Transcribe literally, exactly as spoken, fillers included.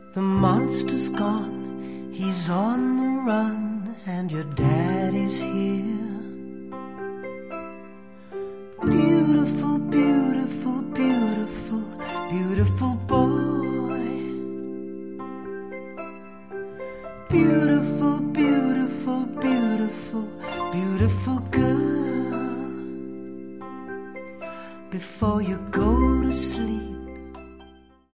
The monster's gone, he's on the run, and your daddy's here. Beautiful, beautiful, beautiful, beautiful boy. Beautiful, beautiful, beautiful, beautiful girl. Before you go to sleep,